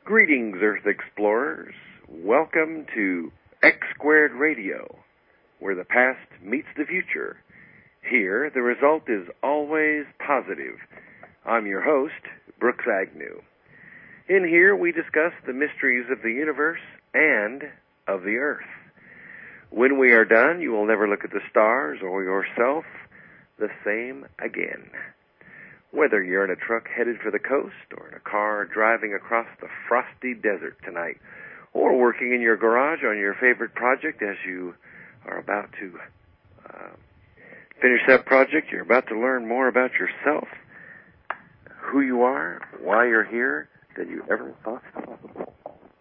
Greetings, Earth Explorers. Welcome to X Squared Radio, where the past meets the future. Here, the result is always positive. I'm your host, Brooks Agnew. In here, we discuss the mysteries of the universe and of the Earth. When we are done, you will never look at the stars or yourself the same again. Whether you're in a truck headed for the coast or in a car driving across the frosty desert tonight, or working in your garage on your favorite project as you are about to finish that project, you're about to learn more about yourself, who you are, why you're here, than you ever thought possible.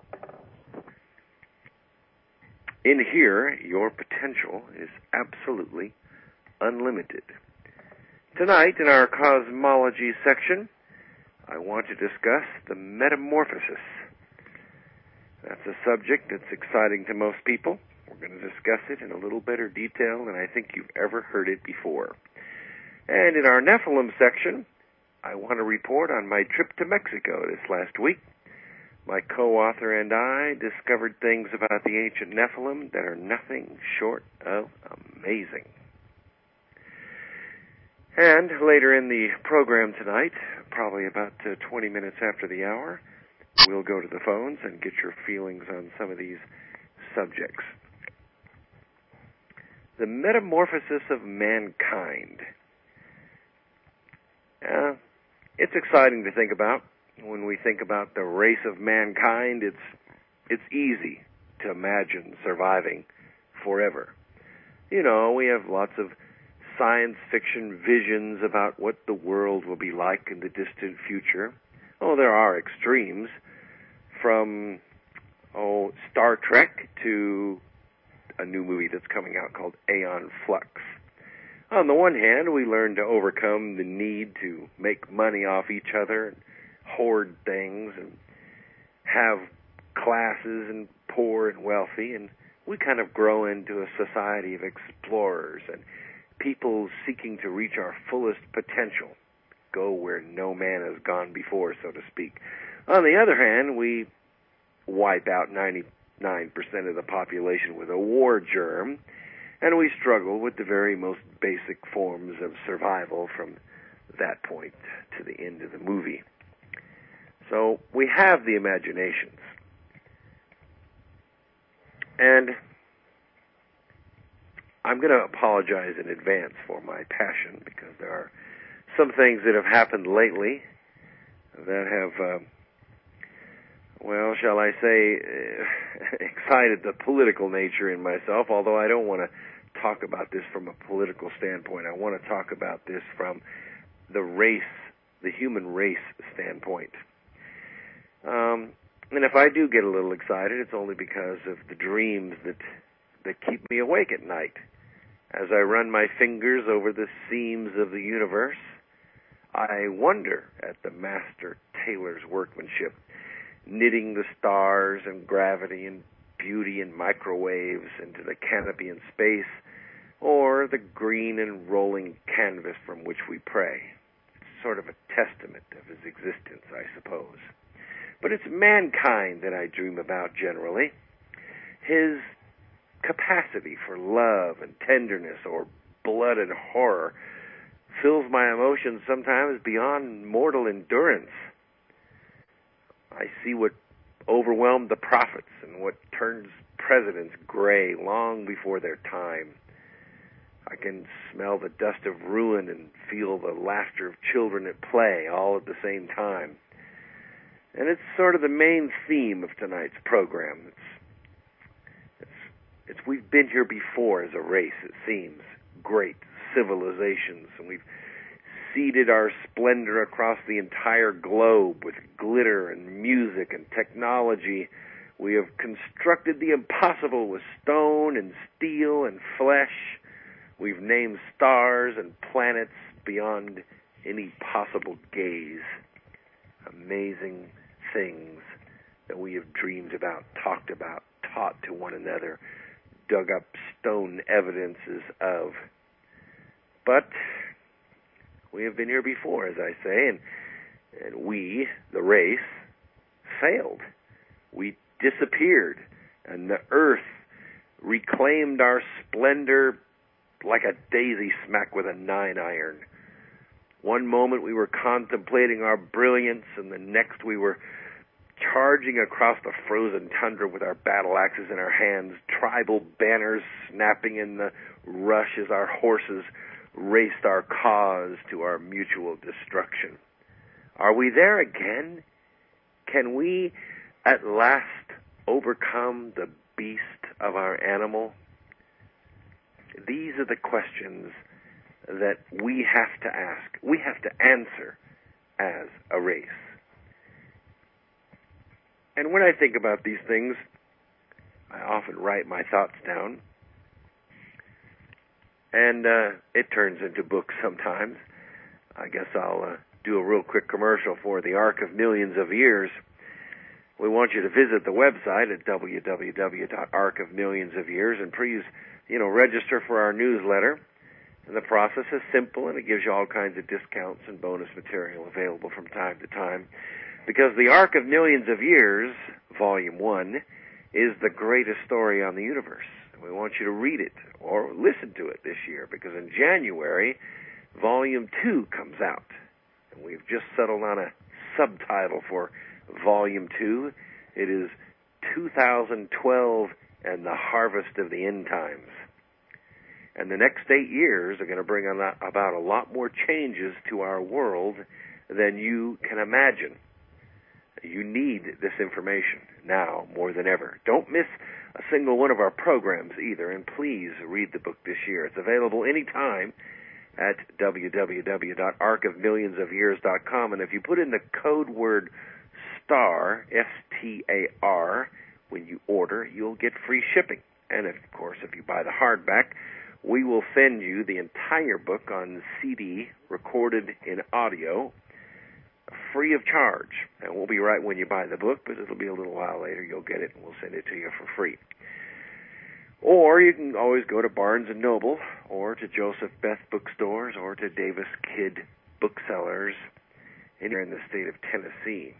In here, your potential is absolutely unlimited. Tonight, in our cosmology section, I want to discuss the metamorphosis. That's a subject that's exciting to most people. We're going to discuss it in a little better detail than I think you've ever heard it before. And in our Nephilim section, I want to report on my trip to Mexico this last week. My co-author and I discovered things about the ancient Nephilim that are nothing short of amazing. And later in the program tonight, probably about 20 minutes after the hour, we'll go to the phones and get your feelings on some of these subjects. The metamorphosis of mankind. It's exciting to think about. When we think about the race of mankind, it's easy to imagine surviving forever. You know, we have lots of science fiction visions about what the world will be like in the distant future. Oh, there are extremes, from Star Trek to a new movie that's coming out called Aeon Flux. On the one hand, we learn to overcome the need to make money off each other and hoard things and have classes and poor and wealthy, and we kind of grow into a society of explorers and people seeking to reach our fullest potential, go where no man has gone before, so to speak. On the other hand, we wipe out 99% of the population with a war germ, and we struggle with the very most basic forms of survival from that point to the end of the movie. So we have the imaginations. And I'm going to apologize in advance for my passion, because there are some things that have happened lately that have, shall I say, excited the political nature in myself, although I don't want to talk about this from a political standpoint. I want to talk about this from the human race standpoint. And if I do get a little excited, it's only because of the dreams that keep me awake at night. As I run my fingers over the seams of the universe, I wonder at the master tailor's workmanship, knitting the stars and gravity and beauty and microwaves into the canopy in space, or the green and rolling canvas from which we pray. It's sort of a testament of his existence, I suppose. But it's mankind that I dream about generally. His capacity for love and tenderness or blood and horror fills my emotions sometimes beyond mortal endurance. I see what overwhelmed the prophets and what turns presidents gray long before their time. I can smell the dust of ruin and feel the laughter of children at play all at the same time. And it's sort of the main theme of tonight's program. We've been here before as a race, it seems. Great civilizations, and we've seeded our splendor across the entire globe with glitter and music and technology. We have constructed the impossible with stone and steel and flesh. We've named stars and planets beyond any possible gaze. Amazing things that we have dreamed about, talked about, taught to one another, dug up stone evidences of. But we have been here before, as I say, and we, the race, failed. We disappeared, and the earth reclaimed our splendor like a daisy smack with a 9-iron. One moment we were contemplating our brilliance, and the next we were charging across the frozen tundra with our battle axes in our hands, tribal banners snapping in the rush as our horses raced our cause to our mutual destruction. Are we there again? Can we at last overcome the beast of our animal? These are the questions that we have to ask. We have to answer as a race. And when I think about these things, I often write my thoughts down. And it turns into books sometimes. I guess I'll do a real quick commercial for the Ark of Millions of Years. We want you to visit the website at www.arkofmillionsofyears, and please, register for our newsletter. And the process is simple, and it gives you all kinds of discounts and bonus material available from time to time. Because the Ark of Millions of Years, Volume 1, is the greatest story on the universe. We want you to read it or listen to it this year, because in January, Volume 2 comes out. And we've just settled on a subtitle for Volume 2. It is 2012 and the Harvest of the End Times. And the next 8 years are going to bring about a lot more changes to our world than you can imagine. You need this information now more than ever. Don't miss a single one of our programs either, and please read the book this year. It's available anytime at www.arkofmillionsofyears.com, and if you put in the code word STAR, S-T-A-R, when you order, you'll get free shipping. And of course, if you buy the hardback, we will send you the entire book on CD, recorded in audio, free of charge. And we'll be right when you buy the book, but it'll be a little while later. You'll get it, and we'll send it to you for free. Or you can always go to Barnes & Noble, or to Joseph Beth bookstores, or to Davis Kidd booksellers anywhere in the state of Tennessee.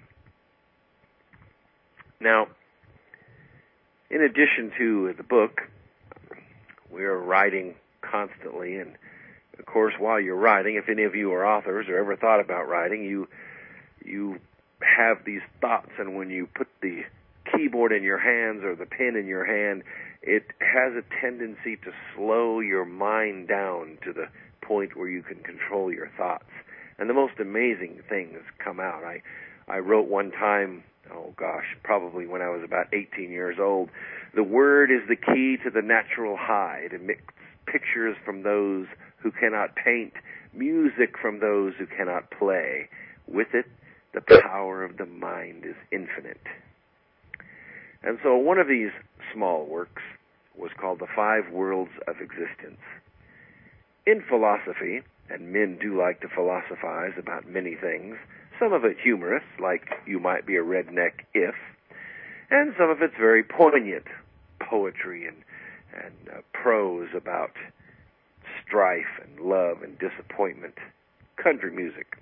Now, in addition to the book, we are writing constantly, and of course, while you're writing, if any of you are authors or ever thought about writing, you have these thoughts, and when you put the keyboard in your hands or the pen in your hand, it has a tendency to slow your mind down to the point where you can control your thoughts. And the most amazing things come out. I wrote one time, probably when I was about 18 years old, the word is the key to the natural high, to mix pictures from those who cannot paint, music from those who cannot play. With it, the power of the mind is infinite. And so one of these small works was called The Five Worlds of Existence. In philosophy, and men do like to philosophize about many things, some of it humorous, like you might be a redneck if, and some of it's very poignant, poetry and prose about strife and love and disappointment, country music.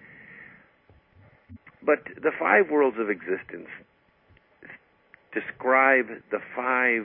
But the five worlds of existence describe the five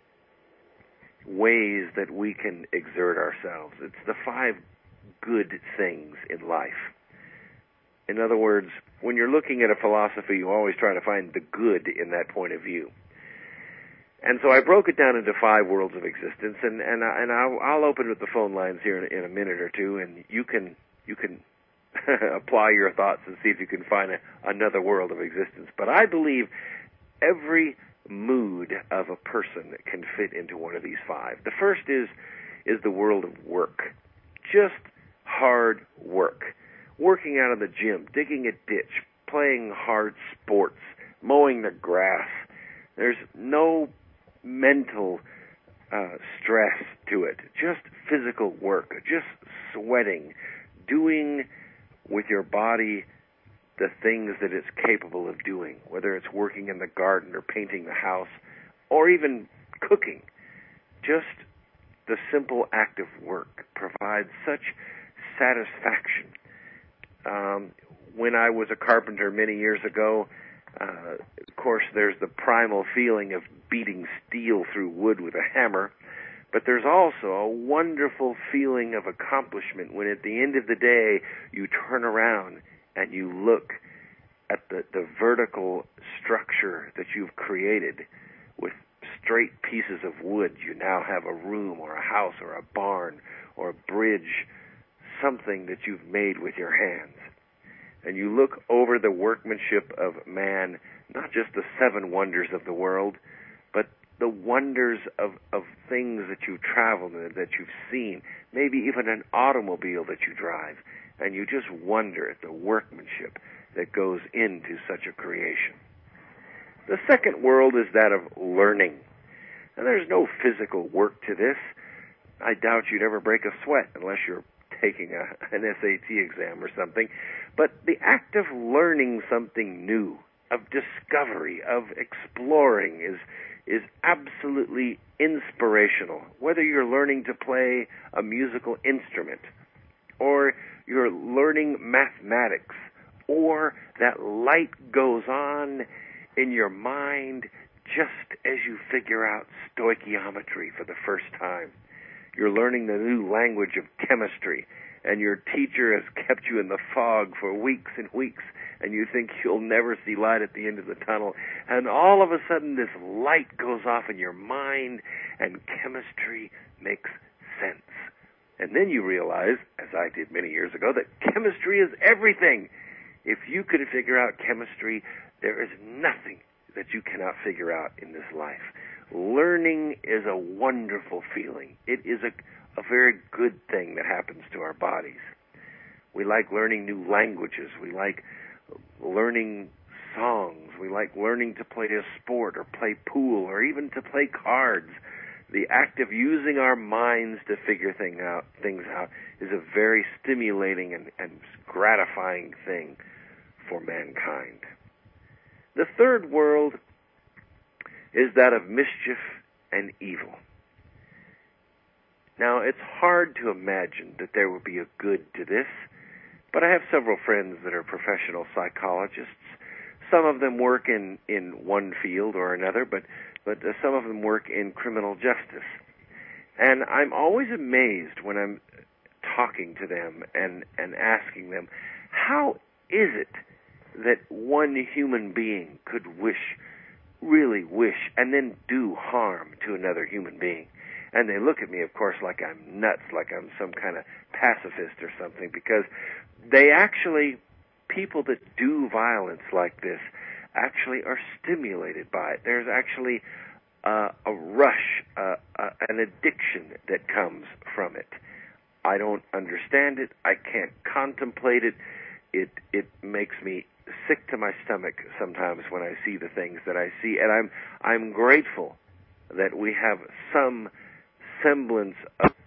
ways that we can exert ourselves. It's the five good things in life. In other words, when you're looking at a philosophy, you always try to find the good in that point of view. And so I broke it down into five worlds of existence, and I'll open up the phone lines here in a minute or two, and you can apply your thoughts and see if you can find another world of existence. But I believe every mood of a person can fit into one of these five. The first is the world of work. Just hard work. Working out of the gym, digging a ditch, playing hard sports, mowing the grass. There's no mental stress to it. Just physical work. Just sweating. Doing with your body the things that it's capable of doing, whether it's working in the garden or painting the house or even cooking. Just the simple act of work provides such satisfaction. When I was a carpenter many years ago, Of course, there's the primal feeling of beating steel through wood with a hammer, but there's also a wonderful feeling of accomplishment when at the end of the day you turn around and you look at the vertical structure that you've created with straight pieces of wood. You now have a room or a house or a barn or a bridge, something that you've made with your hands. And you look over the workmanship of man, not just the seven wonders of the world, but the wonders of things that you've traveled in, that you've seen, maybe even an automobile that you drive, and you just wonder at the workmanship that goes into such a creation. The second world is that of learning. And there's no physical work to this. I doubt you'd ever break a sweat unless you're taking an SAT exam or something. But the act of learning something new, of discovery, of exploring is absolutely inspirational. Whether you're learning to play a musical instrument, or you're learning mathematics, or that light goes on in your mind just as you figure out stoichiometry for the first time. You're learning the new language of chemistry, and your teacher has kept you in the fog for weeks and weeks, and you think you'll never see light at the end of the tunnel, and all of a sudden this light goes off in your mind, and chemistry makes sense. And then you realize, as I did many years ago, that chemistry is everything. If you could figure out chemistry, there is nothing that you cannot figure out in this life. Learning is a wonderful feeling. It is a very good thing that happens to our bodies. We like learning new languages. We like learning songs. We like learning to play a sport or play pool or even to play cards. The act of using our minds to figure things out is a very stimulating and gratifying thing for mankind. The third world is that of mischief and evil. Now, it's hard to imagine that there would be a good to this, but I have several friends that are professional psychologists. Some of them work in one field or another, but some of them work in criminal justice. And I'm always amazed when I'm talking to them and asking them, how is it that one human being could really wish, and then do harm to another human being? And they look at me, of course, like I'm nuts, like I'm some kind of pacifist or something, because people that do violence like this actually are stimulated by it. There's actually a rush, an addiction that comes from it. I don't understand it. I can't contemplate it. It makes me sick to my stomach sometimes when I see the things that I see, and I'm grateful that we have some semblance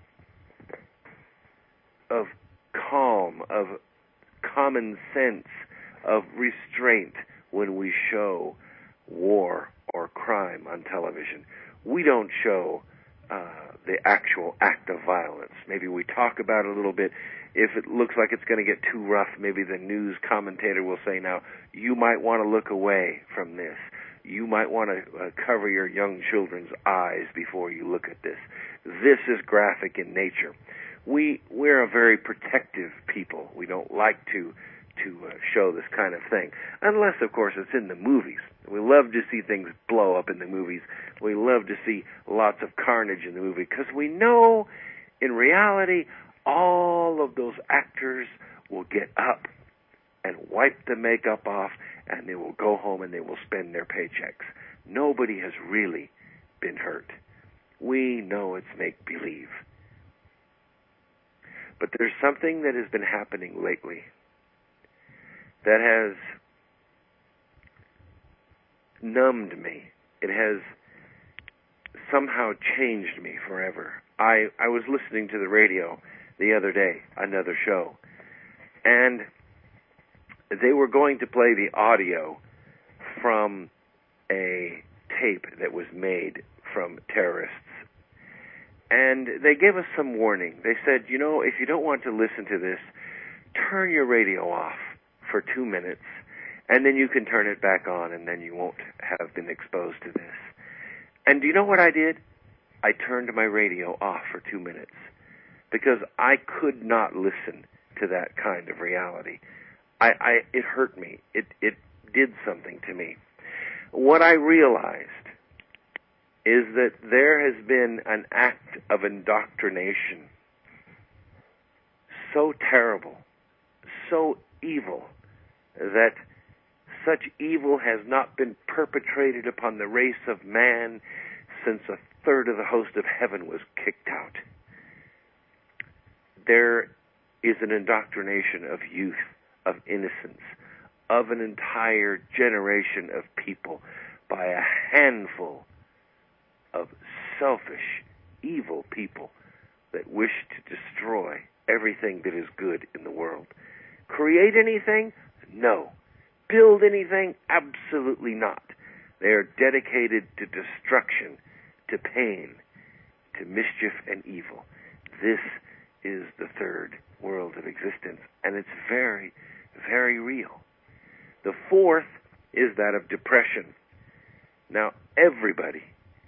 of calm, of common sense, of restraint when we show war or crime on television. We don't show the actual act of violence. Maybe we talk about it a little bit. If it looks like it's going to get too rough, maybe the news commentator will say, now, you might want to look away from this. You might want to cover your young children's eyes before you look at this. This is graphic in nature. We're a very protective people. We don't like to show this kind of thing, unless, of course, it's in the movies. We love to see things blow up in the movies. We love to see lots of carnage in the movie, because we know, in reality, all of those actors will get up and wipe the makeup off, and they will go home and they will spend their paychecks. Nobody has really been hurt. We know it's make-believe. But there's something that has been happening lately that has numbed me. It has somehow changed me forever. I was listening to the radio the other day, another show, and they were going to play the audio from a tape that was made from terrorists. And they gave us some warning. They said, if you don't want to listen to this, turn your radio off for 2 minutes And then you can turn it back on, and then you won't have been exposed to this. And do you know what I did? I turned my radio off for 2 minutes because I could not listen to that kind of reality. It hurt me. It did something to me. What I realized is that there has been an act of indoctrination so terrible, so evil, that such evil has not been perpetrated upon the race of man since a third of the host of heaven was kicked out. There is an indoctrination of youth, of innocence, of an entire generation of people by a handful of selfish, evil people that wish to destroy everything that is good in the world. Create anything? No. Build anything? Absolutely not. They are dedicated to destruction, to pain, to mischief and evil. This is the third world of existence, and it's very, very real. The fourth is that of depression. Now, everybody,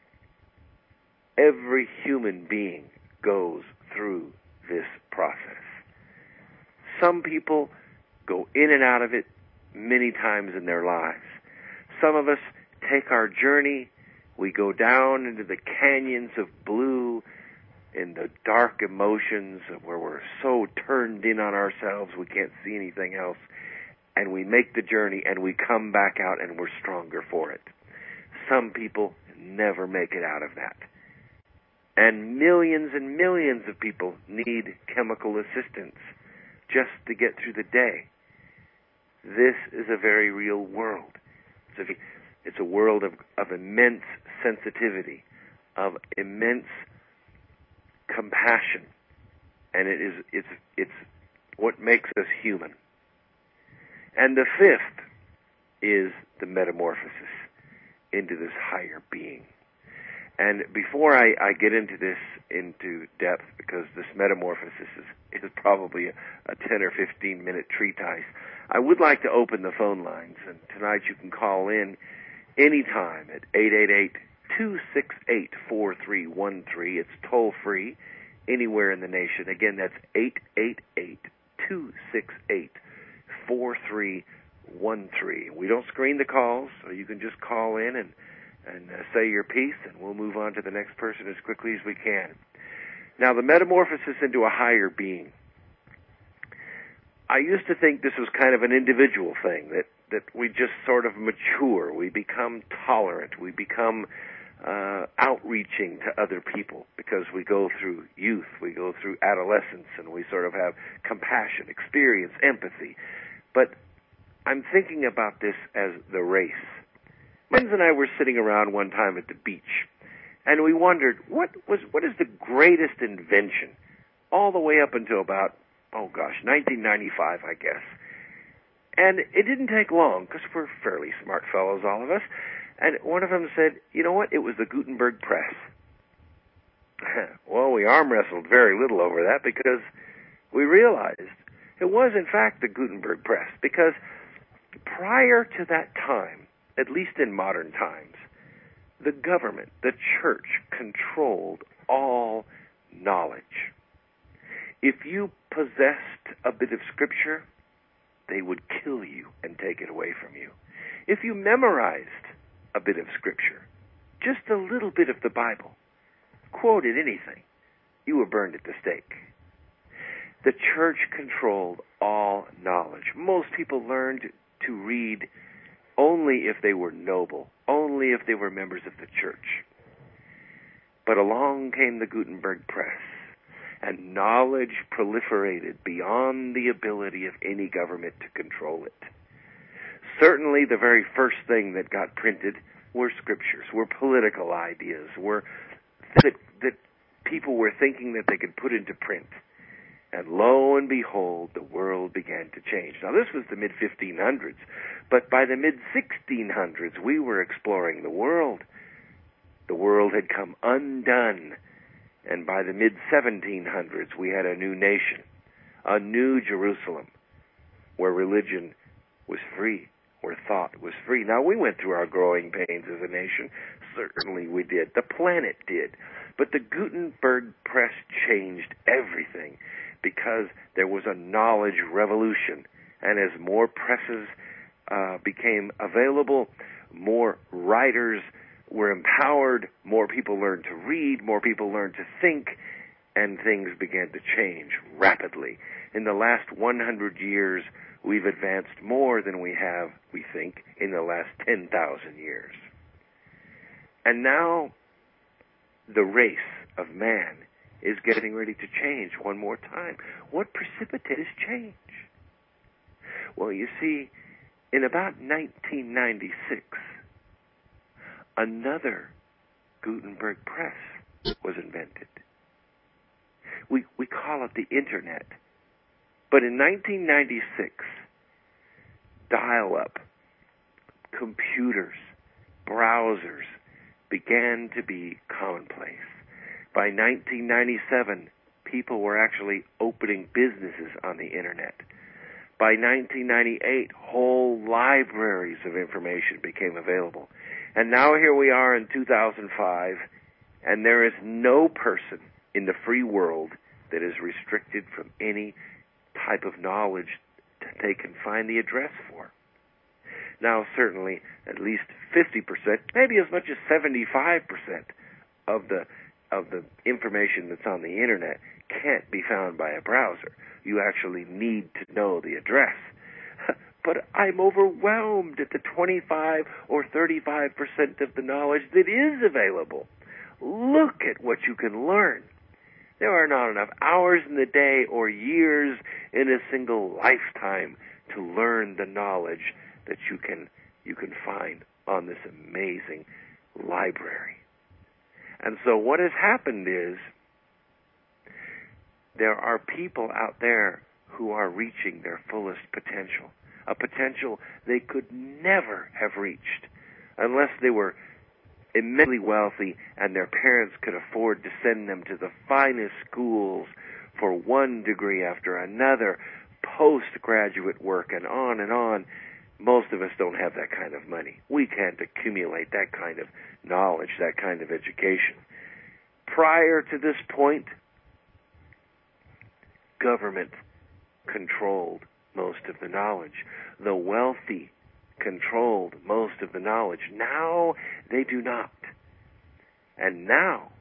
every human being goes through this process. Some people go in and out of it many times in their lives. Some of us take our journey, we go down into the canyons of blue, in the dark emotions where we're so turned in on ourselves we can't see anything else, and we make the journey and we come back out and we're stronger for it. Some people never make it out of that. And millions of people need chemical assistance just to get through the day. This is a very real world. It's a world of immense sensitivity, of immense compassion, and it's what makes us human. And the fifth is the metamorphosis into this higher being. And before I get into this into depth, because this metamorphosis is probably a 10 or 15 minute treatise, I would like to open the phone lines, and tonight you can call in anytime at 888-268-4313. It's toll free anywhere in the nation. Again, that's 888-268-4313. We don't screen the calls, so you can just call in and say your piece, and we'll move on to the next person as quickly as we can. Now, the metamorphosis into a higher being. I used to think this was kind of an individual thing, that we just sort of mature, we become tolerant, we become outreaching to other people because we go through youth, we go through adolescence, and we sort of have compassion, experience, empathy. But I'm thinking about this as the race. My friends and I were sitting around one time at the beach, and we wondered, what is the greatest invention all the way up until about, 1995, I guess. And it didn't take long, because we're fairly smart fellows, all of us, and one of them said, you know what, it was the Gutenberg press. Well, we arm wrestled very little over that, because we realized it was, in fact, the Gutenberg press, because prior to that time, at least in modern times, the government, the church, controlled all knowledge. If you possessed a bit of Scripture, they would kill you and take it away from you. If you memorized a bit of Scripture, just a little bit of the Bible, quoted anything, you were burned at the stake. The church controlled all knowledge. Most people learned to read only if they were noble, only if they were members of the church. But along came the Gutenberg press, and knowledge proliferated beyond the ability of any government to control it. Certainly the very first thing that got printed were scriptures, were political ideas, were things that people were thinking that they could put into print. And lo and behold, the world began to change. Now, this was the mid-1500s, but by the mid-1600s, we were exploring the world. The world had come undone, and by the mid-1700s, we had a new nation, a new Jerusalem, where religion was free, where thought was free. Now, we went through our growing pains as a nation. Certainly we did. The planet did. But the Gutenberg press changed everything because there was a knowledge revolution. And as more presses became available, more writers were empowered, more people learned to read, more people learned to think, and things began to change rapidly. In the last 100 years, we've advanced more than we have, we think, in the last 10,000 years. And now the race of man is getting ready to change one more time. What precipitated this change? Well, you see, in about 1996, another Gutenberg press was invented. We call it the Internet. But in 1996, dial-up, computers, browsers began to be commonplace. By 1997, people were actually opening businesses on the Internet. By 1998, whole libraries of information became available. And now here we are in 2005, and there is no person in the free world that is restricted from any type of knowledge that they can find the address for. Now, certainly, at least 50%, maybe as much as 75% of the information that's on the Internet can't be found by a browser. You actually need to know the address. But I'm overwhelmed at the 25 or 35% of the knowledge that is available. Look at what you can learn. There are not enough hours in the day or years in a single lifetime to learn the knowledge that you can find on this amazing library. And so what has happened is there are people out there who are reaching their fullest potential, a potential they could never have reached unless they were immensely wealthy and their parents could afford to send them to the finest schools for one degree after another, postgraduate work, and on and on. Most of us don't have that kind of money. We can't accumulate that kind of knowledge, that kind of education. Prior to this point, government controlled most of the knowledge. The wealthy controlled most of the knowledge. Now they do not. And now,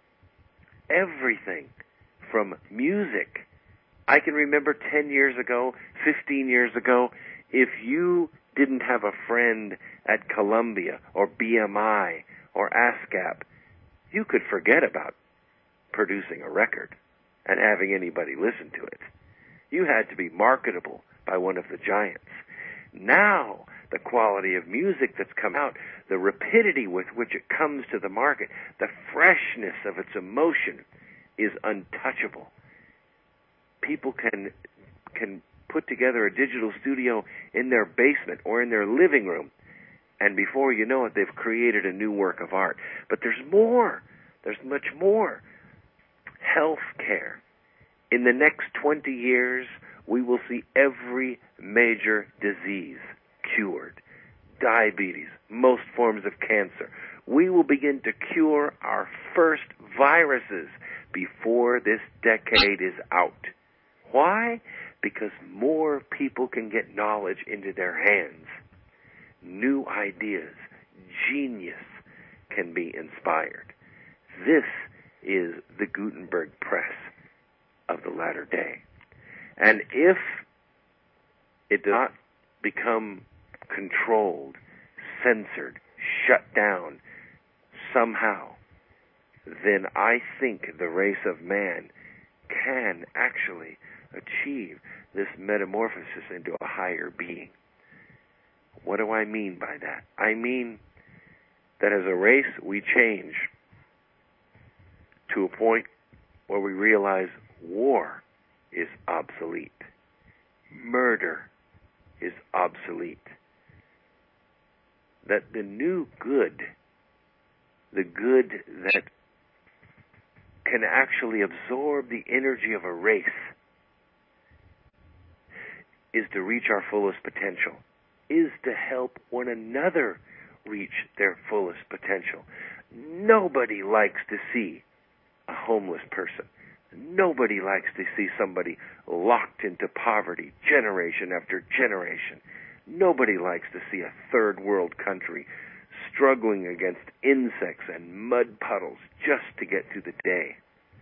everything from music. I can remember 10 years ago, 15 years ago, if you didn't have a friend at Columbia or BMI or ASCAP, you could forget about producing a record and having anybody listen to it. You had to be marketable by one of the giants. Now, the quality of music that's come out, the rapidity with which it comes to the market, the freshness of its emotion is untouchable. People can put together a digital studio in their basement or in their living room, and before you know it, they've created a new work of art. But there's more. There's much more. Health care. In the next 20 years, we will see every major disease cured. Diabetes, most forms of cancer. We will begin to cure our first viruses before this decade is out. Why? Because more people can get knowledge into their hands. New ideas, genius can be inspired. This is the Gutenberg press of the latter day. And if it does not become controlled, censored, shut down somehow, then I think the race of man can actually achieve this metamorphosis into a higher being. What do I mean by that? I mean that as a race we change to a point where we realize war is obsolete. Murder is obsolete. That the new good, the good that can actually absorb the energy of a race, is to reach our fullest potential. is to help one another reach their fullest potential. Nobody likes to see a homeless person. Nobody likes to see somebody locked into poverty generation after generation. Nobody likes to see a third world country struggling against insects and mud puddles just to get through the day.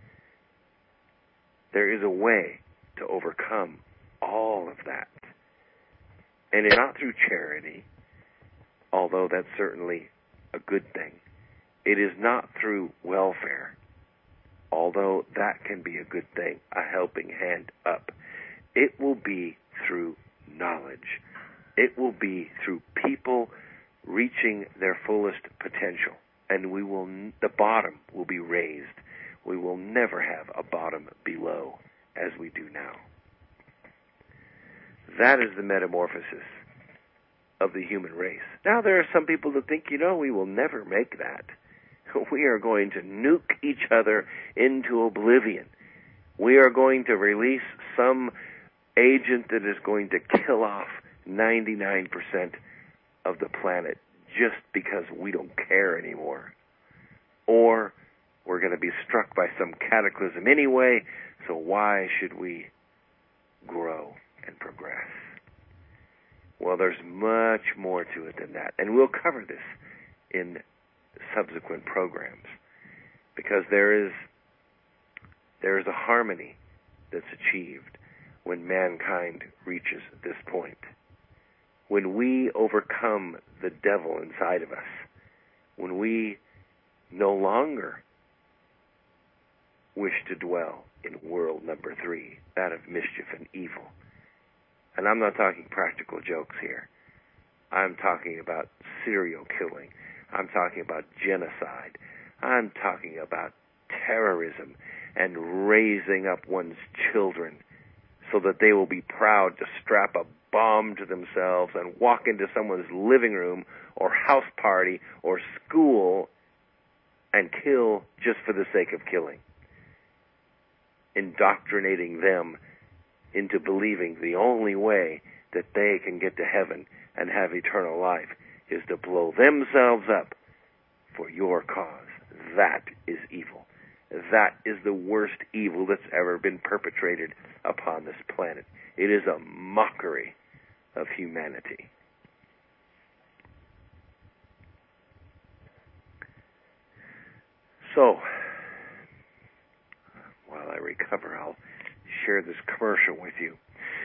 There is a way to overcome all of that. And it's not through charity, although that's certainly a good thing. It is not through welfare, although that can be a good thing, a helping hand up. It will be through knowledge. It will be through people reaching their fullest potential, and the bottom will be raised. We will never have a bottom below as we do now. That is the metamorphosis of the human race. Now, there are some people that think, we will never make that. We are going to nuke each other into oblivion. We are going to release some agent that is going to kill off 99% of the planet just because we don't care anymore. Or we're going to be struck by some cataclysm anyway, so why should we grow and progress? Well, there's much more to it than that, and we'll cover this in subsequent programs, because there is a harmony that's achieved when mankind reaches this point. When we overcome the devil inside of us, when we no longer wish to dwell in world number 3, that of mischief and evil. And I'm not talking practical jokes here. I'm talking about serial killing. I'm talking about genocide. I'm talking about terrorism and raising up one's children so that they will be proud to strap a bomb to themselves and walk into someone's living room or house party or school and kill just for the sake of killing. Indoctrinating them into believing the only way that they can get to heaven and have eternal life is to blow themselves up for your cause. That is evil. That is the worst evil that's ever been perpetrated upon this planet. It is a mockery of humanity. So, while I recover, I'll share this commercial with you.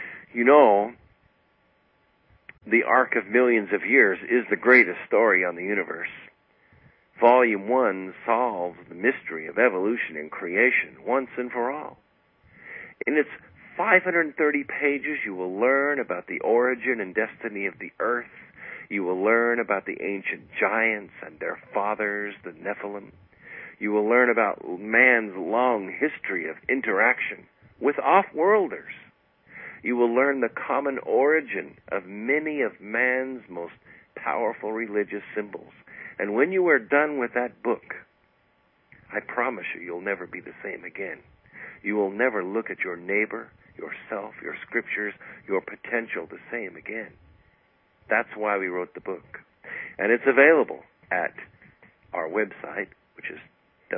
The Ark of Millions of Years is the greatest story on the universe. Volume 1 solves the mystery of evolution and creation once and for all. In its 530 pages, you will learn about the origin and destiny of the earth. You will learn about the ancient giants and their fathers, the Nephilim. You will learn about man's long history of interaction with off-worlders. You will learn the common origin of many of man's most powerful religious symbols. And when you are done with that book, I promise you'll never be the same again. You will never look at your neighbor, yourself, your scriptures, your potential the same again. That's why we wrote the book. And it's available at our website, which is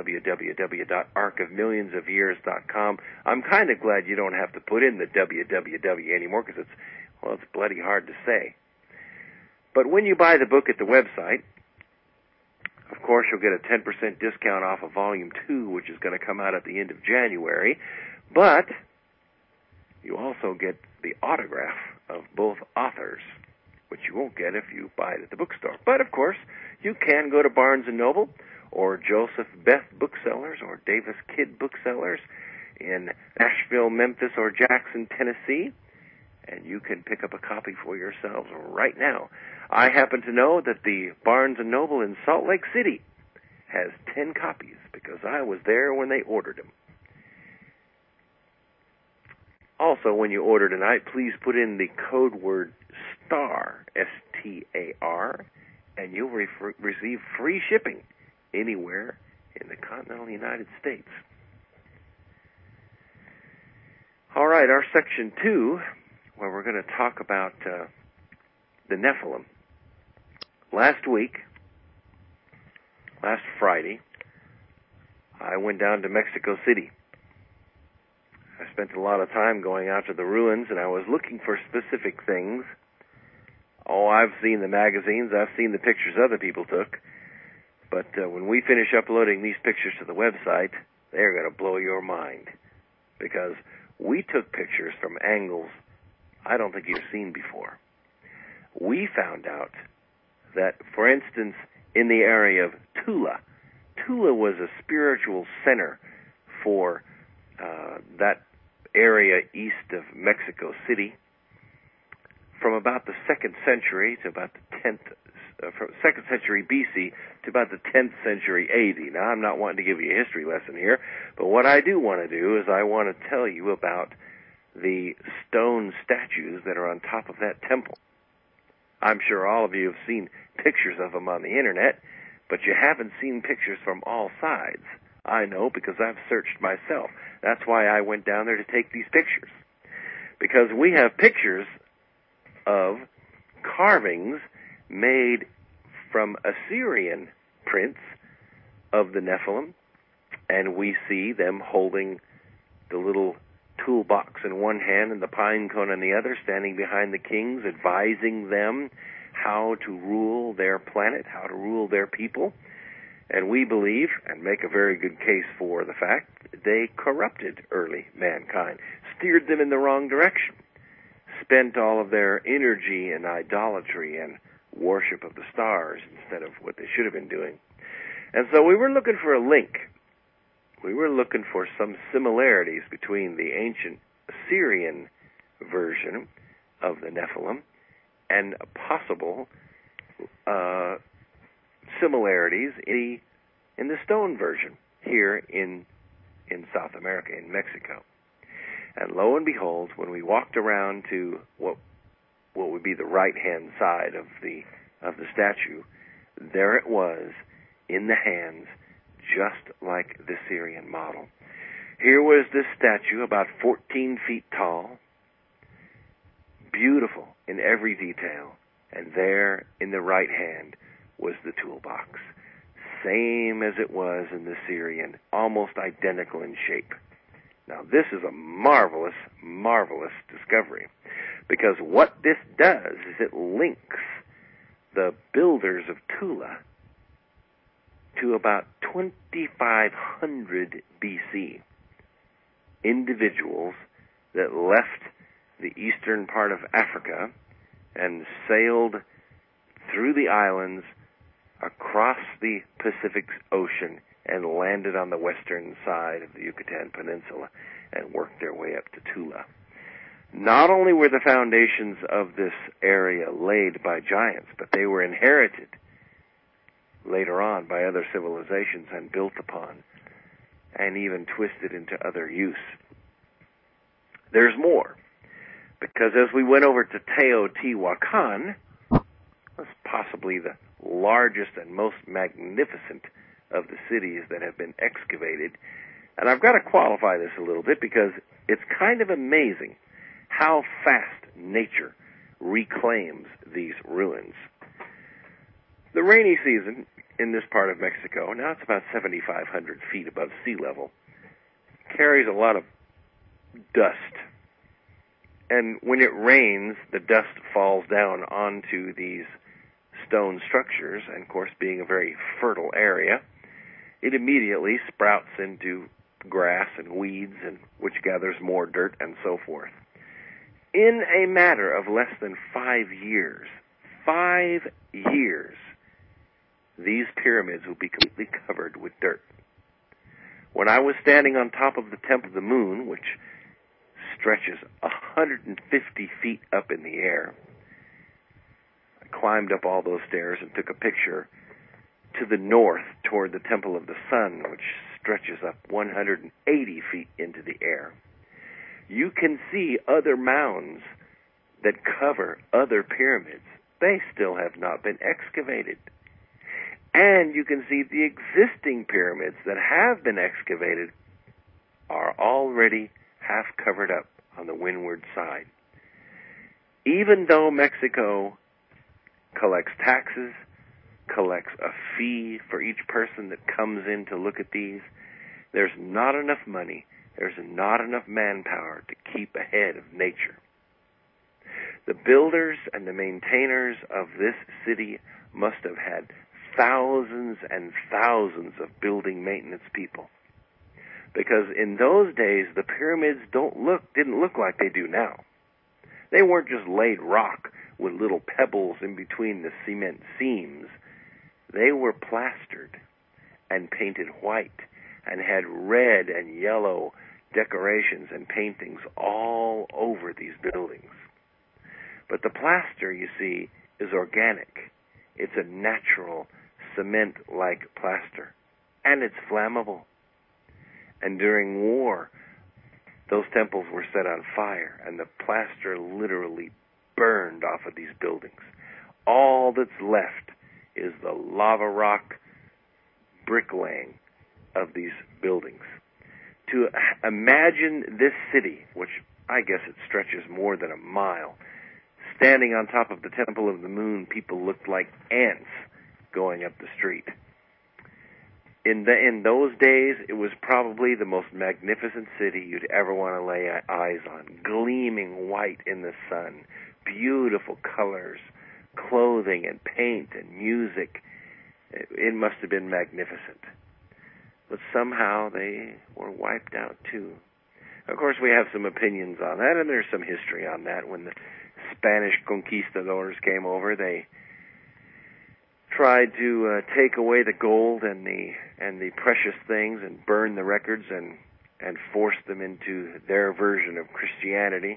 www.arkofmillionsofyears.com. I'm kind of glad you don't have to put in the www anymore, because it's bloody hard to say. But when you buy the book at the website, of course, you'll get a 10% discount off of Volume 2, which is going to come out at the end of January. But you also get the autograph of both authors, which you won't get if you buy it at the bookstore. But, of course, you can go to Barnes & Noble or Joseph Beth Booksellers or Davis Kidd Booksellers in Nashville, Memphis, or Jackson, Tennessee, and you can pick up a copy for yourselves right now. I happen to know that the Barnes & Noble in Salt Lake City has 10 copies because I was there when they ordered them. Also, when you order tonight, please put in the code word STAR, S-T-A-R, and you'll receive free shipping anywhere in the continental United States. All right, our section 2, where we're going to talk about the Nephilim. Last Friday, I went down to Mexico City. I spent a lot of time going out to the ruins, and I was looking for specific things. Oh, I've seen the magazines, I've seen the pictures other people took, but when we finish uploading these pictures to the website, they're going to blow your mind, because we took pictures from angles I don't think you've seen before. We found out that, for instance, in the area of Tula was a spiritual center for that area east of Mexico City from about the 2nd century to about the 10th, from 2nd century BC to about the 10th century AD. Now, I'm not wanting to give you a history lesson here, but what I do want to do is I want to tell you about the stone statues that are on top of that temple. I'm sure all of you have seen pictures of them on the internet, but you haven't seen pictures from all sides. I know, because I've searched myself. That's why I went down there to take these pictures. Because we have pictures of carvings made from Assyrian prints of the Nephilim, and we see them holding the little toolbox in one hand and the pine cone in the other, standing behind the kings, advising them how to rule their planet, how to rule their people. And we believe, and make a very good case for the fact, they corrupted early mankind, steered them in the wrong direction, spent all of their energy in idolatry and worship of the stars instead of what they should have been doing. And so we were looking for a link. We were looking for some similarities between the ancient Assyrian version of the Nephilim and possible similarities in the stone version here in South America, in Mexico. And lo and behold, when we walked around to what would be the right-hand side of the statue, there it was in the hands, just like the Syrian model. Here was this statue, about 14 feet tall, beautiful in every detail, and there in the right hand was the toolbox, same as it was in the Syrian, almost identical in shape. Now, this is a marvelous, marvelous discovery, because what this does is it links the builders of Tula to about 2500 BC, individuals that left the eastern part of Africa and sailed through the islands across the Pacific Ocean and landed on the western side of the Yucatan Peninsula and worked their way up to Tula. Not only were the foundations of this area laid by giants, but they were inherited later on by other civilizations and built upon and even twisted into other use. There's more, because as we went over to Teotihuacan, that's possibly the largest and most magnificent of the cities that have been excavated. And I've got to qualify this a little bit, because it's kind of amazing how fast nature reclaims these ruins. The rainy season in this part of Mexico, now it's about 7,500 feet above sea level, carries a lot of dust. And when it rains, the dust falls down onto these stone structures, and of course, being a very fertile area, it immediately sprouts into grass and weeds, and which gathers more dirt and so forth. In a matter of less than 5 years, these pyramids will be completely covered with dirt. When I was standing on top of the Temple of the Moon, which stretches 150 feet up in the air, I climbed up all those stairs and took a picture to the north toward the Temple of the Sun, which stretches up 180 feet into the air. You can see other mounds that cover other pyramids. They still have not been excavated. And you can see the existing pyramids that have been excavated are already half covered up on the windward side. Even though Mexico collects taxes, collects a fee for each person that comes in to look at these. There's not enough money, there's not enough manpower to keep ahead of nature. The builders and the maintainers of this city must have had thousands and thousands of building maintenance people. Because in those days, the pyramids didn't look like they do now. They weren't just laid rock with little pebbles in between the cement seams. They were plastered and painted white and had red and yellow decorations and paintings all over these buildings. But the plaster, you see, is organic. It's a natural cement-like plaster, and it's flammable. And during war, those temples were set on fire, and the plaster literally burned off of these buildings. All that's left is the lava rock bricklaying of these buildings. To imagine this city, which I guess it stretches more than a mile, standing on top of the Temple of the Moon, people looked like ants going up the street. In those days, it was probably the most magnificent city you'd ever want to lay eyes on. Gleaming white in the sun, beautiful colors, clothing and paint and music. It must have been magnificent. But somehow they were wiped out too. Of course, we have some opinions on that, and there's some history on that. When the Spanish conquistadors came over, they tried to take away the gold and the precious things and burn the records and force them into their version of Christianity.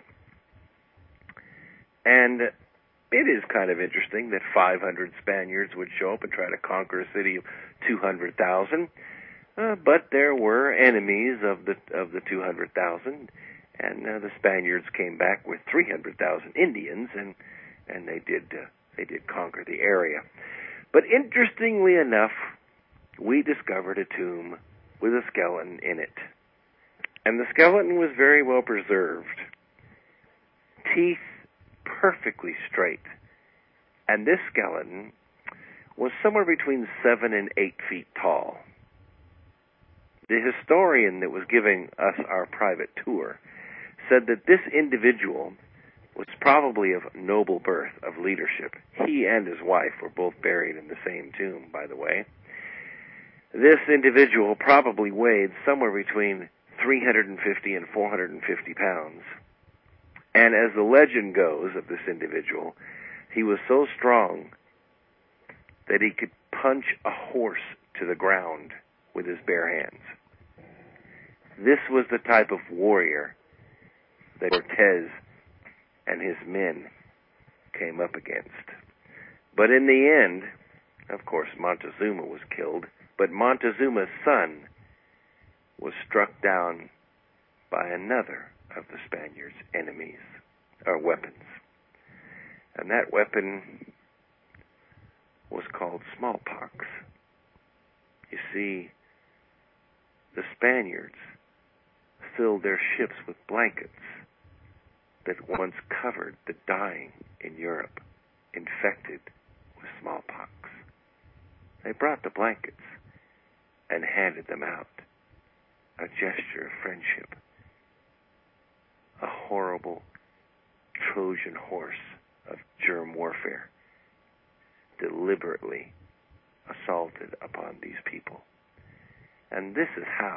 And it is kind of interesting that 500 Spaniards would show up and try to conquer a city of 200,000, but there were enemies of the 200,000, and the Spaniards came back with 300,000 Indians, and they did conquer the area. But interestingly enough, we discovered a tomb with a skeleton in it. And the skeleton was very well preserved. Teeth perfectly straight. And this skeleton was somewhere between 7 and 8 feet tall. The historian that was giving us our private tour said that this individual was probably of noble birth, of leadership. He and his wife were both buried in the same tomb, by the way. This individual probably weighed somewhere between 350 and 450 pounds. And as the legend goes of this individual, he was so strong that he could punch a horse to the ground with his bare hands. This was the type of warrior that Cortez and his men came up against. But in the end, of course, Montezuma was killed, but Montezuma's son was struck down by another of the Spaniards' enemies, or weapons. And that weapon was called smallpox. You see, the Spaniards filled their ships with blankets that once covered the dying in Europe, infected with smallpox. They brought the blankets and handed them out, a gesture of friendship. A horrible Trojan horse of germ warfare deliberately assaulted upon these people. And this is how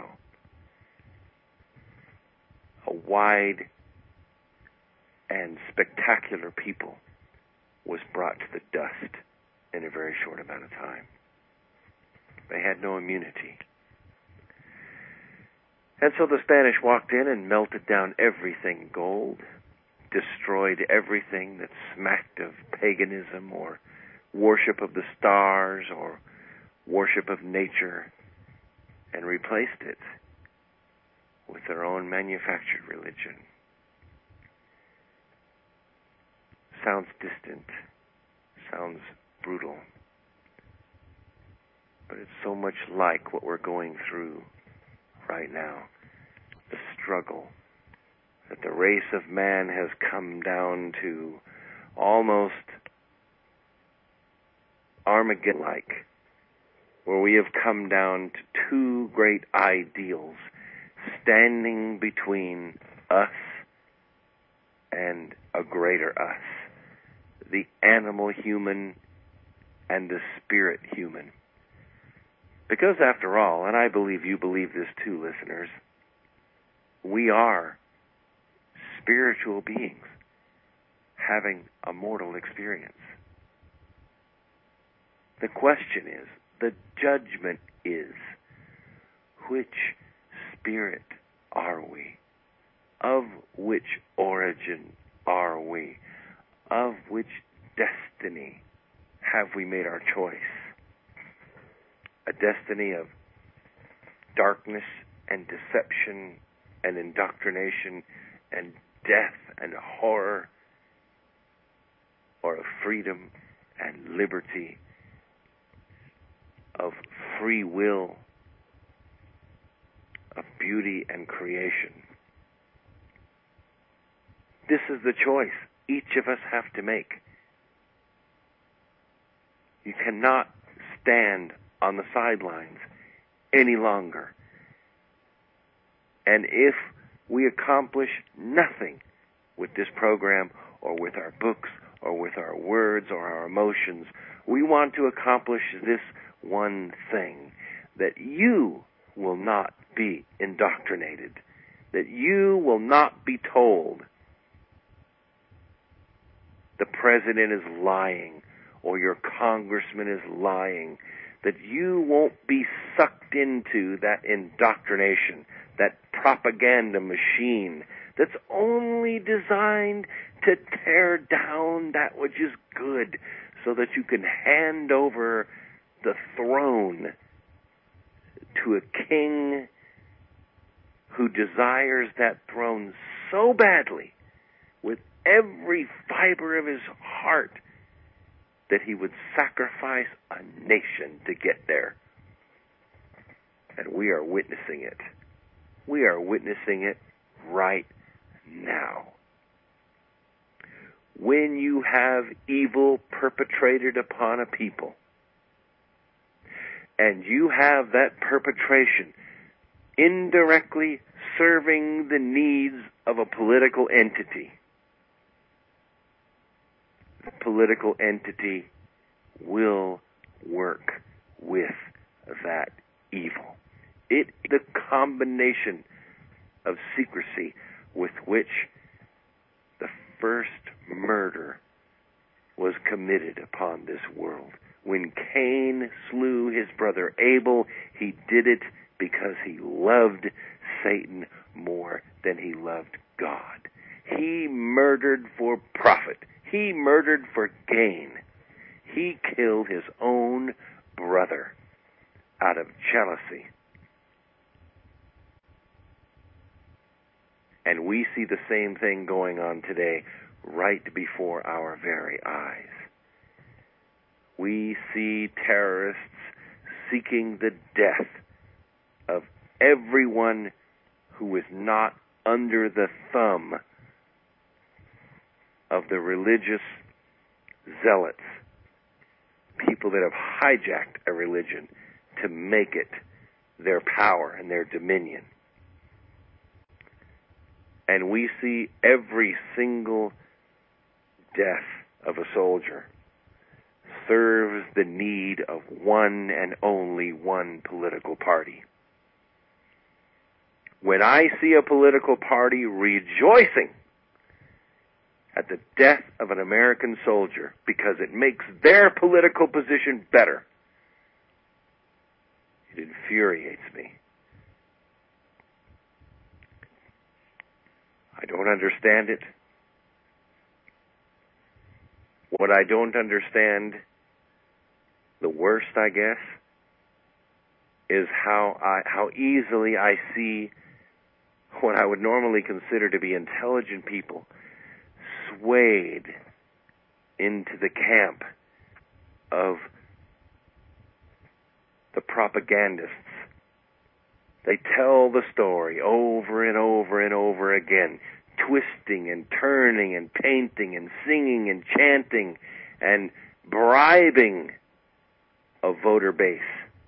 a wide and spectacular people was brought to the dust in a very short amount of time. They had no immunity. And so the Spanish walked in and melted down everything gold, destroyed everything that smacked of paganism or worship of the stars or worship of nature, and replaced it with their own manufactured religion. Sounds distant, sounds brutal, but it's so much like what we're going through right now. The struggle that the race of man has come down to almost Armageddon-like, where we have come down to two great ideals standing between us and a greater us, the animal human and the spirit human. Because after all, and I believe you believe this too, listeners, we are spiritual beings having a mortal experience. The question is, the judgment is, which spirit are we? Of which origin are we? Of which destiny have we made our choice? A destiny of darkness and deception and indoctrination and death and horror, or of freedom and liberty, of free will, of beauty and creation? This is the choice each of us have to make. You cannot stand on the sidelines any longer. And if we accomplish nothing with this program or with our books or with our words or our emotions, we want to accomplish this one thing: that you will not be indoctrinated, that you will not be told the president is lying or your congressman is lying, that you won't be sucked into that indoctrination, that propaganda machine that's only designed to tear down that which is good so that you can hand over the throne to a king who desires that throne so badly with every fiber of his heart that he would sacrifice a nation to get there. And we are witnessing it. We are witnessing it right now. When you have evil perpetrated upon a people, and you have that perpetration indirectly serving the needs of a political entity, the political entity will work with that evil. It is the combination of secrecy with which the first murder was committed upon this world. When Cain slew his brother Abel, he did it because he loved Satan more than he loved God. He murdered for profit. He murdered for gain. He killed his own brother out of jealousy. And we see the same thing going on today right before our very eyes. We see terrorists seeking the death of everyone who is not under the thumb of the religious zealots, people that have hijacked a religion to make it their power and their dominion. And we see every single death of a soldier serves the need of one and only one political party. When I see a political party rejoicing at the death of an American soldier because it makes their political position better, it infuriates me. I don't understand it. What I don't understand, the worst, I guess, is how easily I see what I would normally consider to be intelligent people swayed into the camp of the propagandists. They tell the story over and over and over again, twisting and turning and painting and singing and chanting and bribing a voter base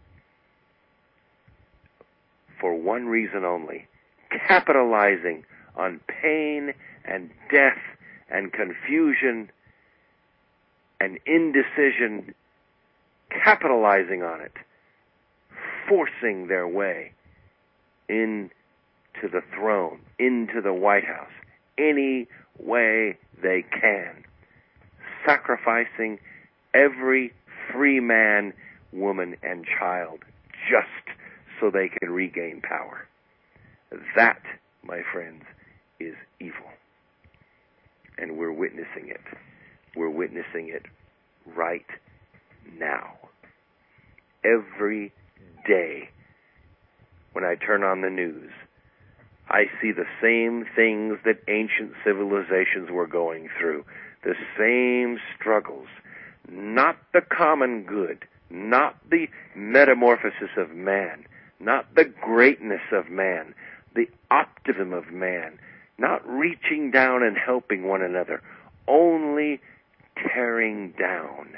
for one reason only: capitalizing on pain and death and confusion and indecision, capitalizing on it, forcing their way into the throne, into the White House, any way they can, sacrificing every free man, woman, and child just so they can regain power. That, my friends, is evil. And we're witnessing it. We're witnessing it right now. Every day when I turn on the news, I see the same things that ancient civilizations were going through, the same struggles, not the common good, not the metamorphosis of man, not the greatness of man, the optimism of man, not reaching down and helping one another, only tearing down.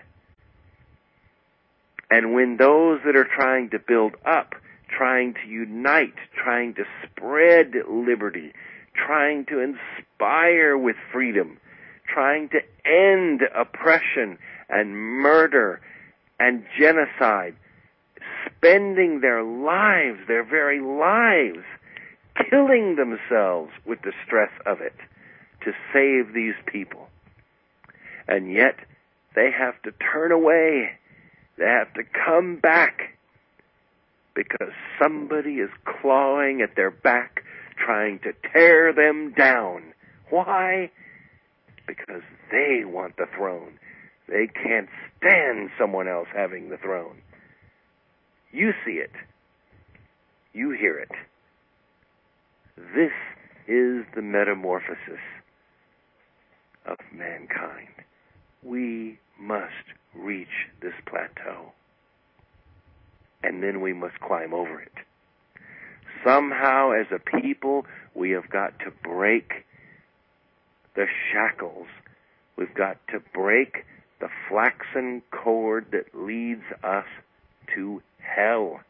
And when those that are trying to build up, trying to unite, trying to spread liberty, trying to inspire with freedom, trying to end oppression and murder and genocide, spending their lives, their very lives, killing themselves with the stress of it to save these people. And yet they have to turn away. They have to come back because somebody is clawing at their back, trying to tear them down. Why? Because they want the throne. They can't stand someone else having the throne. You see it. You hear it. This is the metamorphosis of mankind. We must reach this plateau, and then we must climb over it. Somehow, as a people, we have got to break the shackles. We've got to break the flaxen cord that leads us to hell.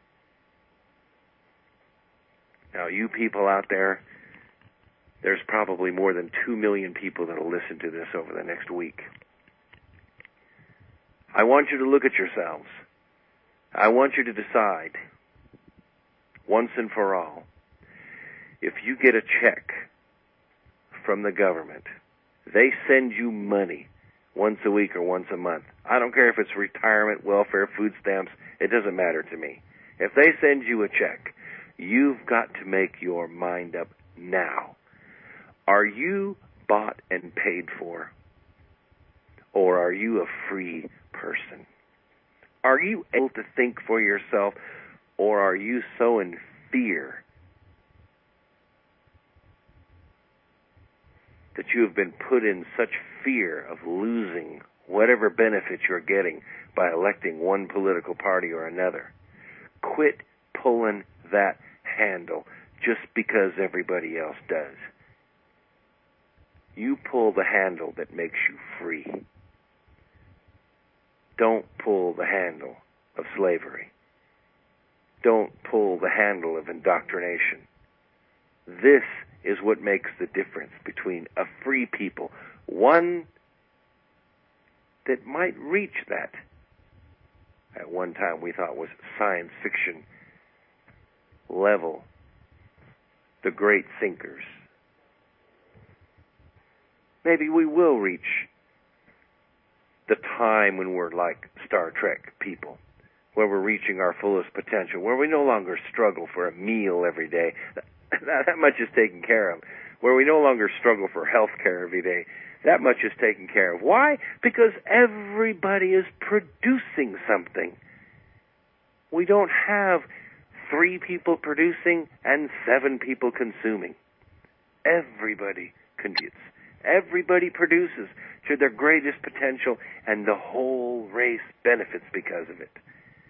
Now, you people out there, there's probably more than 2 million people that will listen to this over the next week. I want you to look at yourselves. I want you to decide, once and for all, if you get a check from the government, they send you money once a week or once a month. I don't care if it's retirement, welfare, food stamps. It doesn't matter to me. If they send you a check, you've got to make your mind up now. Are you bought and paid for? Or are you a free person? Are you able to think for yourself, or are you so in fear that you have been put in such fear of losing whatever benefit you're getting by electing one political party or another? Quit pulling that handle just because everybody else does. You pull the handle that makes you free. Don't pull the handle of slavery. Don't pull the handle of indoctrination. This is what makes the difference between a free people, one that might reach that at one time we thought was science fiction level, the great thinkers. Maybe we will reach the time when we're like Star Trek people, where we're reaching our fullest potential, where we no longer struggle for a meal every day. That much is taken care of. Where we no longer struggle for health care every day. That much is taken care of. Why? Because everybody is producing something. We don't have 3 people producing and 7 people consuming. Everybody contributes. Everybody produces to their greatest potential, and the whole race benefits because of it.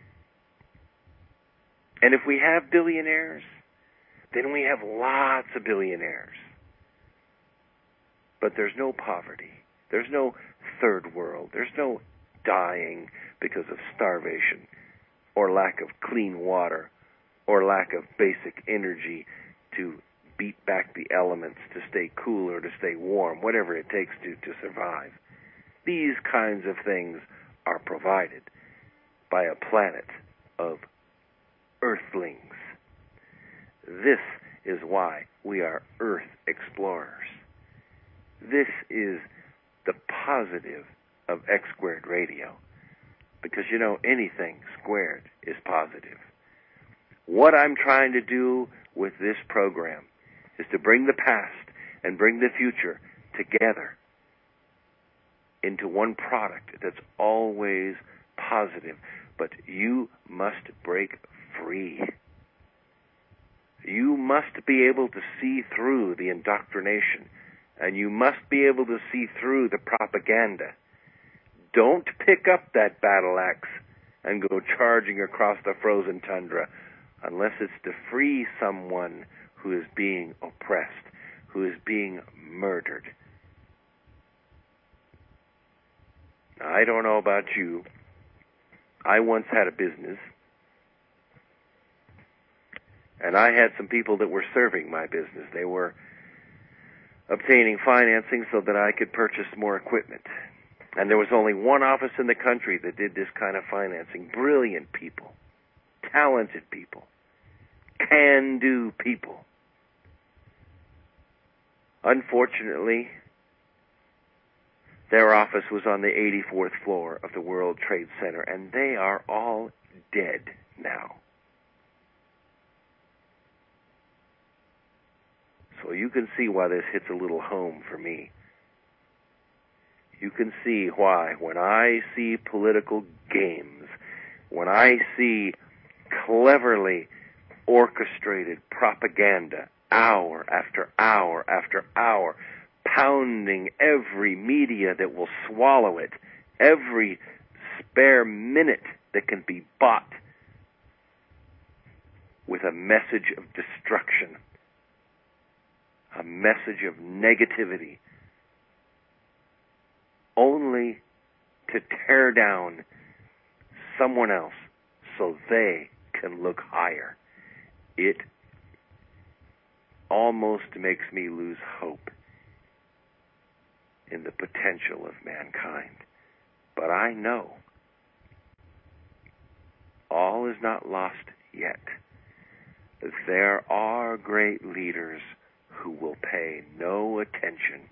And if we have billionaires, then we have lots of billionaires. But there's no poverty. There's no third world. There's no dying because of starvation, or lack of clean water, or lack of basic energy to beat back the elements, to stay cool or to stay warm, whatever it takes to survive. These kinds of things are provided by a planet of Earthlings. This is why we are Earth explorers. This is the positive of X Squared Radio, because anything squared is positive. What I'm trying to do with this program is to bring the past and bring the future together into one product that's always positive. But you must break free. You must be able to see through the indoctrination, and you must be able to see through the propaganda. Don't pick up that battle axe and go charging across the frozen tundra unless it's to free someone who is being oppressed, who is being murdered. Now, I don't know about you. I once had a business, and I had some people that were serving my business. They were obtaining financing so that I could purchase more equipment. And there was only one office in the country that did this kind of financing. Brilliant people, talented people, can-do people. Unfortunately, their office was on the 84th floor of the World Trade Center, and they are all dead now. So you can see why this hits a little home for me. You can see why when I see political games, when I see cleverly orchestrated propaganda hour after hour after hour, pounding every media that will swallow it, every spare minute that can be bought with a message of destruction, a message of negativity, only to tear down someone else so they can look higher. It almost makes me lose hope in the potential of mankind. But I know all is not lost yet. There are great leaders who will pay no attention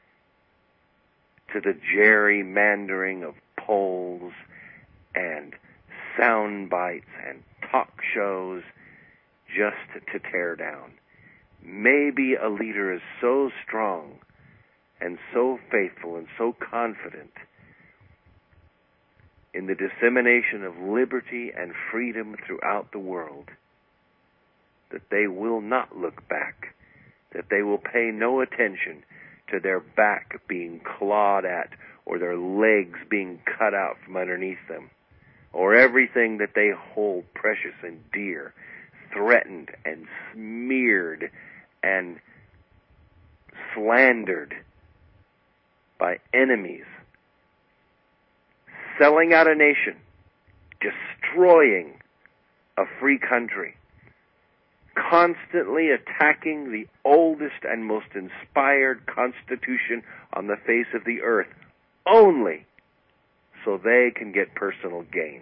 to the gerrymandering of polls and sound bites and talk shows just to tear down. Maybe a leader is so strong and so faithful and so confident in the dissemination of liberty and freedom throughout the world that they will not look back, that they will pay no attention to their back being clawed at or their legs being cut out from underneath them, or everything that they hold precious and dear threatened and smeared and slandered by enemies, selling out a nation, destroying a free country, constantly attacking the oldest and most inspired constitution on the face of the earth, only so they can get personal gain.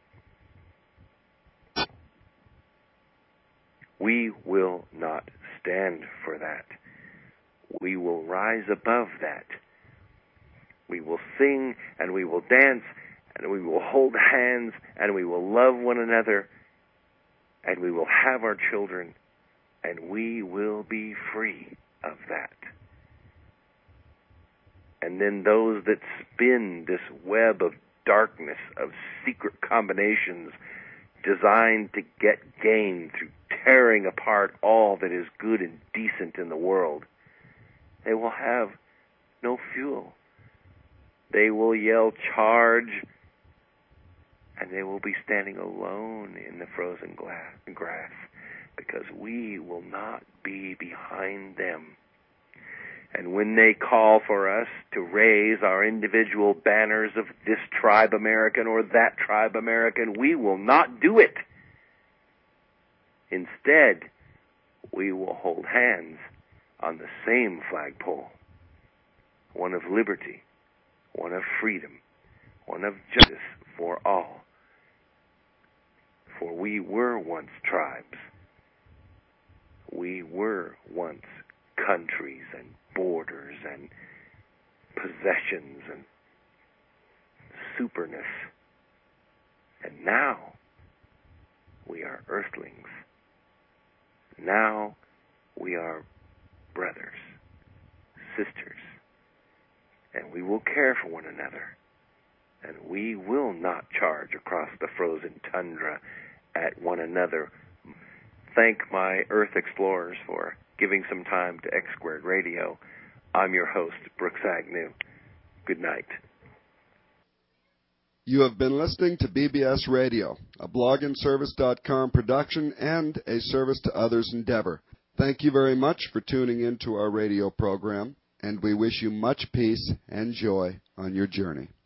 We will not stand for that. We will rise above that. We will sing and we will dance and we will hold hands and we will love one another and we will have our children and we will be free of that. And then those that spin this web of darkness, of secret combinations designed to get gain through tearing apart all that is good and decent in the world, they will have no fuel. They will yell charge, and they will be standing alone in the frozen grass, because we will not be behind them. And when they call for us to raise our individual banners of this tribe American or that tribe American, we will not do it. Instead, we will hold hands on the same flagpole, one of liberty, one of freedom, one of justice for all. For we were once tribes. We were once countries and borders and possessions and superness. And now we are earthlings. Now we are brothers, sisters, and we will care for one another. And we will not charge across the frozen tundra at one another. Thank my Earth Explorers for giving some time to X Squared Radio. I'm your host, Brooks Agnew. Good night. You have been listening to BBS Radio, a bloggingservice.com production and a service to others endeavor. Thank you very much for tuning in to our radio program, and we wish you much peace and joy on your journey.